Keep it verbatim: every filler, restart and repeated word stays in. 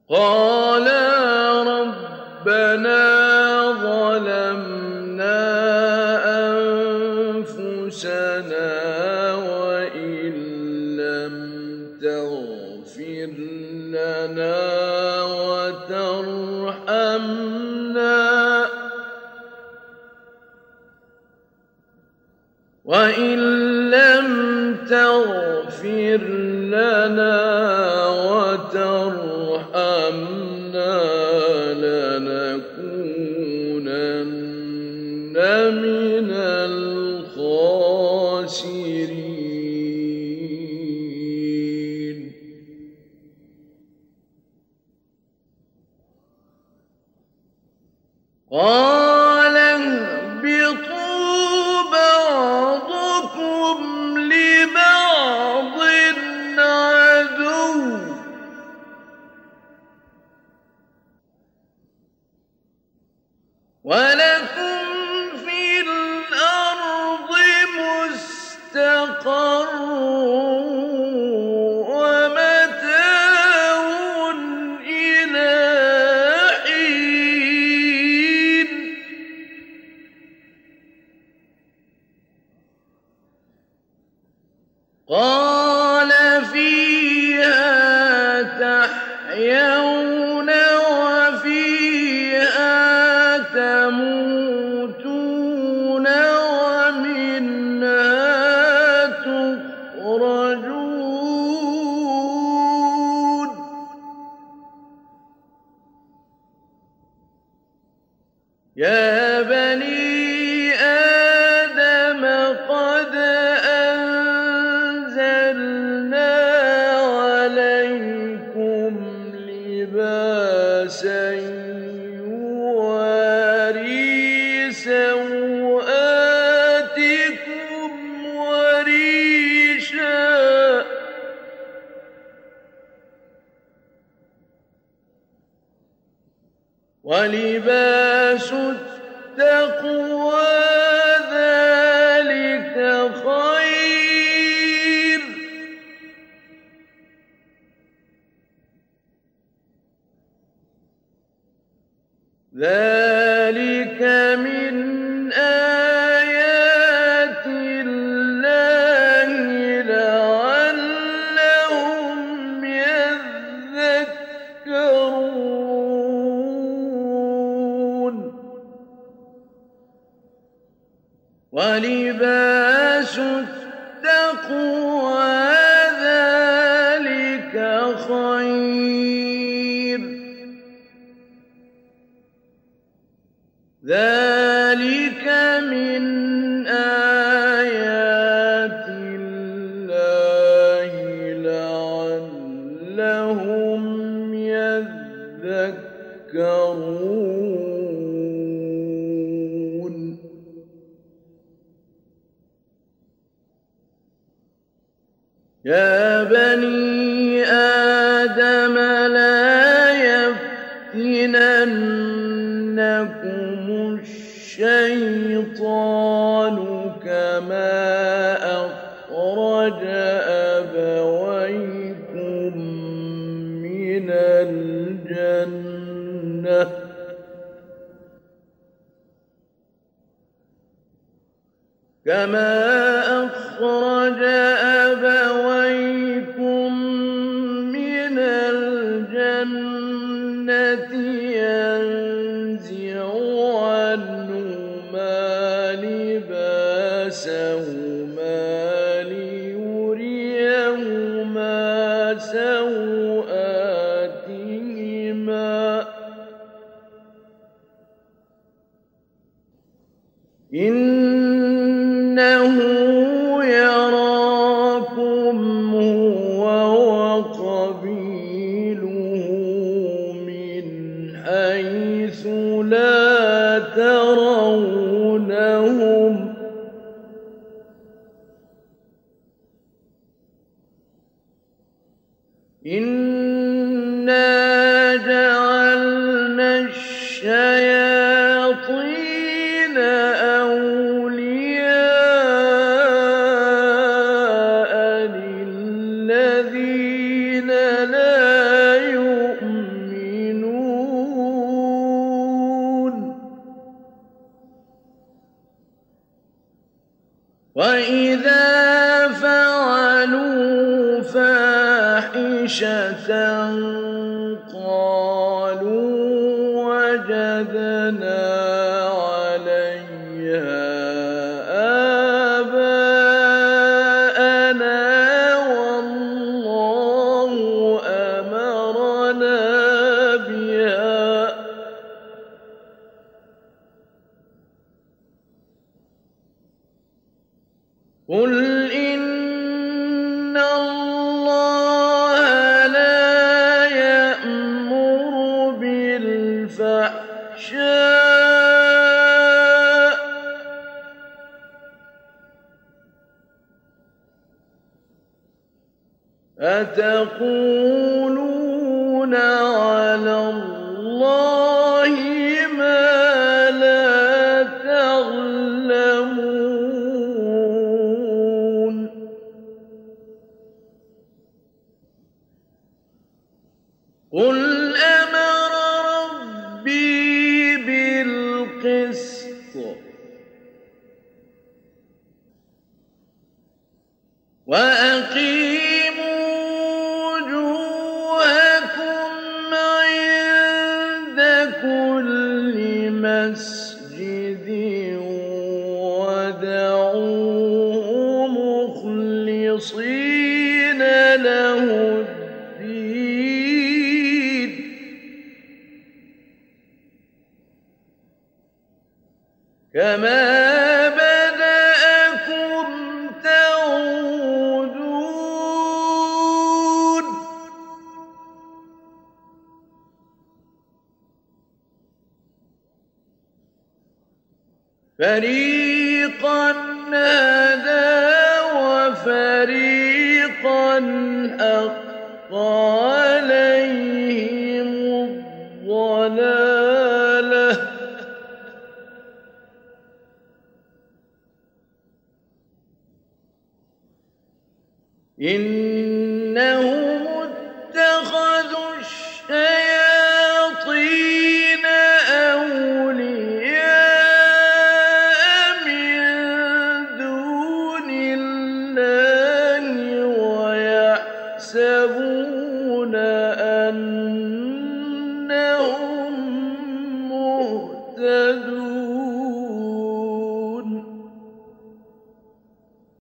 قالا ربنا ظلمنا أنفسنا وإن لم تغفر لنا وترحمنا وإن لم تغفر لنا وترحمنا لنكونن من الخاسرين. قال اهبطوا بعضكم لبعض عدو ولكم في الأرض مستقر ومتاع إلى حين. قال فيها تحيون وفيها تموتون ومنها تخرجون. يا بني آدم قد أنزلنا عليكم لباسا يواري سوآتكم وريشا ولباس التقوى ذلك خير ذلك من آيات الله لعلهم يذكرون. ولباس التقوى ذلك خير ذلك من آيات الله لعلهم يذكرون. يا بني آدم لا يفتننكم الشيطان كما أخرج أبويكم من الجنة كما أخرج أبويكم من الجنة ينزع عنهما لباسهما ليريهما سوآتهما إنه يراكم هو وقبيله من حيث لا ترونهم إنا جعلنا الشياطين أولياء للذين لا يؤمنون وَإِذَا فَعَلُوا فَاحِشَةً قَالُوا وَجَدْنَا عَلَيْهَا آبَاءَنَا وَاللَّهُ أَمَرَنَا بِهَا ۗ قُلْ إِنَّ اللَّهَ لَا يَأْمُرُ بِالْفَحْشَاءِ ۖ أَتَقُولُونَ عَلَى اللَّهِ مَا لَا تَعْلَمُونَ قُلْ أَمَرَ رَبِّي بِالْقِسْطِ ۖ وَأَقِيمُوا وُجُوهَكُمْ عِندَ كُلِّ مَسْجِدٍ وَادْعُوهُ مُخْلِصِينَ لَهُ الدِّينَ ۗ كَمَا بَدَأَكُمْ تَعُودُونَ ۖ فَرِيقًا هَدَىٰ وَفَرِيقًا حَقَّ عَلَيْهِمُ الضَّلَالَةُ ۗ إِنَّهُمُ اتَّخَذُوا الشَّيَاطِينَ أَوْلِيَاءَ مِن دُونِ اللَّهِ وَيَحْسَبُونَ